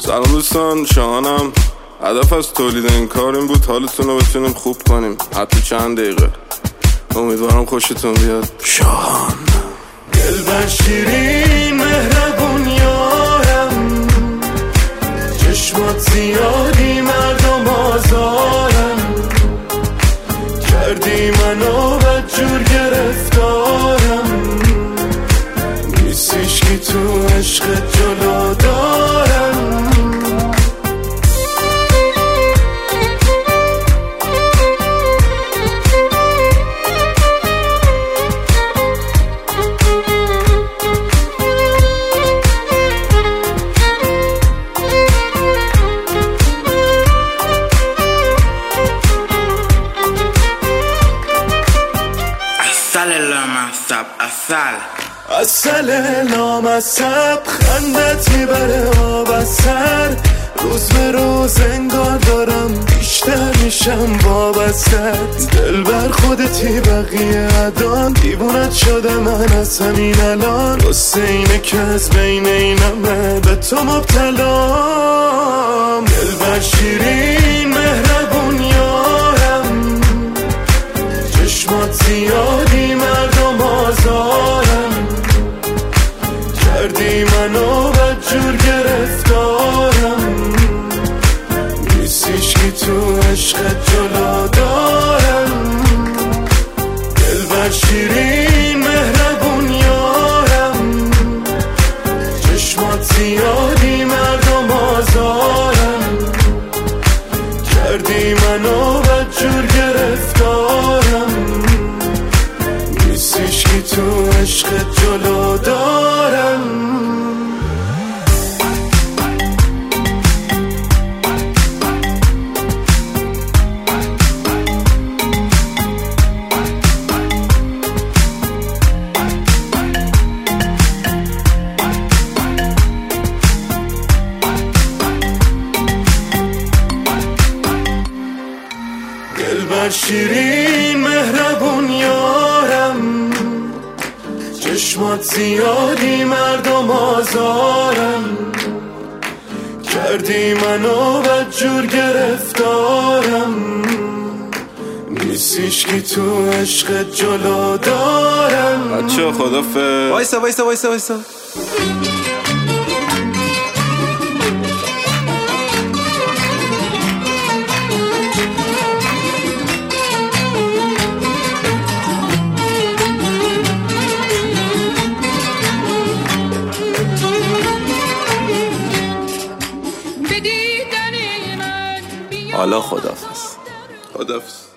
سلام دوستان، شاهانم. هدف از تولید این کار این بود حالتون رو بتونیم خوب کنیم، حتی چند دقیقه. امیدوارم خوشتون بیاد. شاهان دلبر شیرین مهربون یارم، چشمات زیادی مردم آزارم، کردی منو بدجور گرفتارم، نیستیش که تو عشق جلو دارم. اصل لامصب خندت میبره آب از سر، روز به روز انگار دارم بیشتر میشم وابستت. دلبر خودتی بقیه عدان، دیوونت شده من از همین الان، واسه اینه که از بین اینمه به تو مبتلام. دلبر شیرین مهربون یارم، چشمات زیادی مردم آزارم، کردی منو بدجور گرفتارم، نیستیش که تو عشق جلو دارم. دلبر شیرین مهربون یارم، چشمات زیادی مردم آزارم، کردی منو بدجور گرفتارم، نیستیش که تو عشق جلو دارم. دلبر شیرین مهربون یارم، چشمات زیادی مردم آزارم، کردی منو بدجور گرفتارم، نیستیش که تو عشق جلو دارم. بچه خدافظ. وایسا حالا خدافظ.